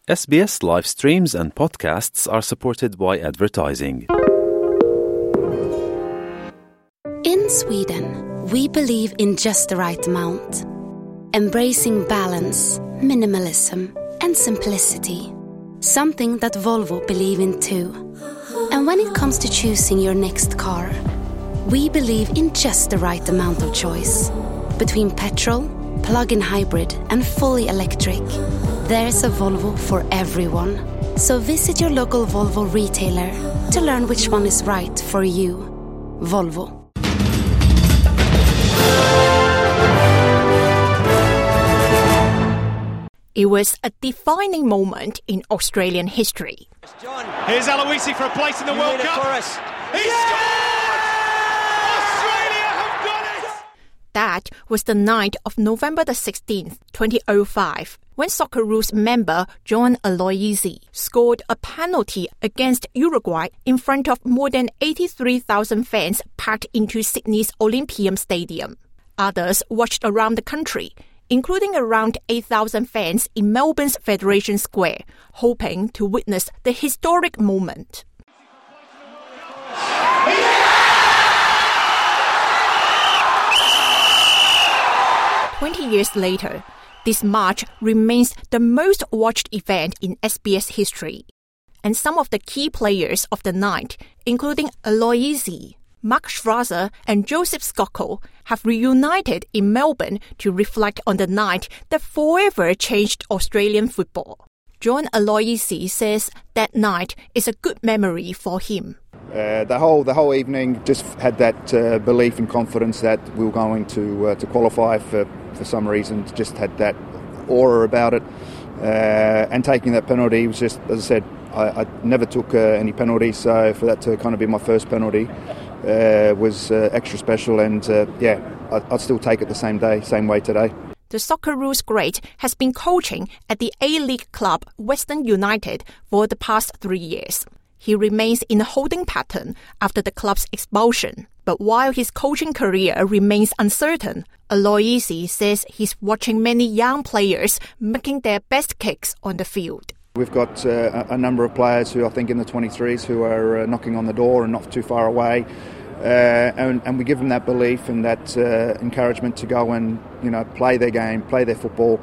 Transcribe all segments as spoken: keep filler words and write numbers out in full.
S B S live streams and podcasts are supported by advertising. In Sweden, we believe in just the right amount. Embracing balance, minimalism, and simplicity. Something that Volvo believe in too. And when it comes to choosing your next car, we believe in just the right amount of choice. Between petrol, plug-in hybrid, and fully electric, there's a Volvo for everyone. So visit your local Volvo retailer to learn which one is right for you. Volvo. It was a defining moment in Australian history. John. Here's Aloisi for a place in the you World Cup. He yeah! scored! Australia have done it! That was the night of November the sixteenth, twenty oh five, when Socceroos member John Aloisi scored a penalty against Uruguay in front of more than eighty-three thousand fans packed into Sydney's Olympium Stadium. Others watched around the country, including around eight thousand fans in Melbourne's Federation Square, hoping to witness the historic moment. Twenty years later, this march remains the most watched event in S B S history. And some of the key players of the night, including Aloisi, Mark Schwarzer and Joseph Skocko, have reunited in Melbourne to reflect on the night that forever changed Australian football. John Aloisi says that night is a good memory for him. Uh, the whole the whole evening just had that uh, belief and confidence that we were going to uh, to qualify for, for some reason. Just had that aura about it. Uh, and taking that penalty was just, as I said, I, I never took uh, any penalties, so for that to kind of be my first penalty Uh, was uh, extra special, and uh, yeah, I, I'd still take it the same day, same way today. The Socceroos great has been coaching at the A-League club Western United for the past three years. He remains in a holding pattern after the club's expulsion. But while his coaching career remains uncertain, Aloisi says he's watching many young players making their best kicks on the field. We've got uh, a number of players who I think in the twenty-threes who are uh, knocking on the door and not too far away, uh, and, and we give them that belief and that uh, encouragement to go and you know play their game, play their football,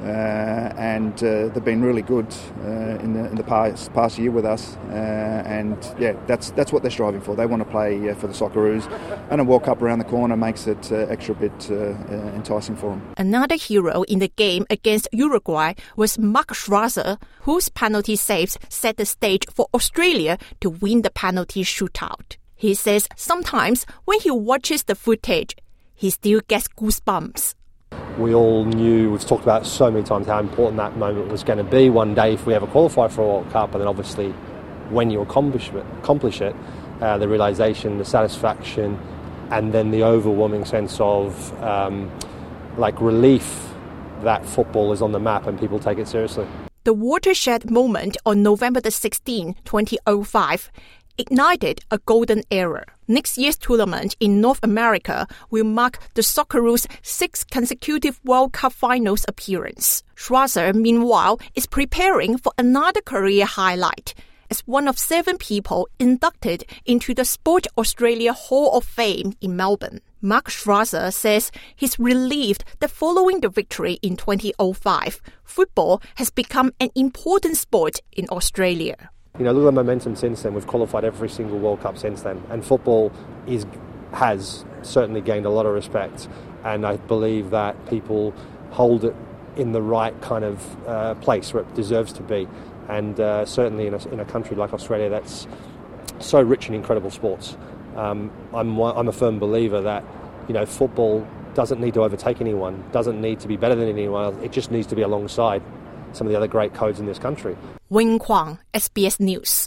uh, and uh, they've been really good uh, in the in the past past year with us, uh, and yeah, that's that's what they're striving for. They want to play uh, for the Socceroos, and a World Cup around the corner makes it uh, extra bit uh, uh, enticing for them. Another hero in the game against Uruguay was Mark Schwarzer, whose penalty saves set the stage for Australia to win the penalty shootout. He says sometimes when he watches the footage, he still gets goosebumps. We all knew, we've talked about it so many times, how important that moment was going to be one day if we ever qualify for a World Cup. And then obviously when you accomplish it, accomplish it uh, the realisation, the satisfaction, and then the overwhelming sense of um, like relief that football is on the map and people take it seriously. The watershed moment on November the sixteenth, twenty oh five, ignited a golden era. Next year's tournament in North America will mark the Socceroos' sixth consecutive World Cup finals appearance. Schwarzer, meanwhile, is preparing for another career highlight as one of seven people inducted into the Sport Australia Hall of Fame in Melbourne. Mark Schwarzer says he's relieved that following the victory in twenty oh five, football has become an important sport in Australia. You know, look at the momentum since then. We've qualified every single World Cup since then, and football is has certainly gained a lot of respect, and I believe that people hold it in the right kind of uh, place where it deserves to be, and uh, certainly in a, in a country like Australia that's so rich in incredible sports. Um, I'm I'm a firm believer that you know football doesn't need to overtake anyone, doesn't need to be better than anyone. It just needs to be alongside some of the other great codes in this country. Wing Kwang, S B S News.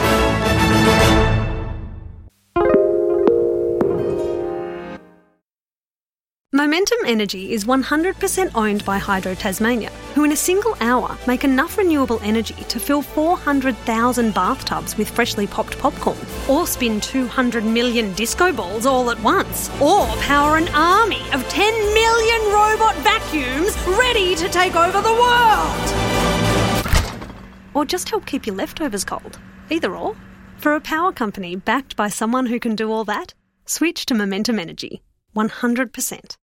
Momentum Energy is one hundred percent owned by Hydro Tasmania, who in a single hour make enough renewable energy to fill four hundred thousand bathtubs with freshly popped popcorn, or spin two hundred million disco balls all at once, or power an army of ten million robot vacuums ready to take over the world. Or just help keep your leftovers cold? Either or. For a power company backed by someone who can do all that, switch to Momentum Energy. one hundred percent.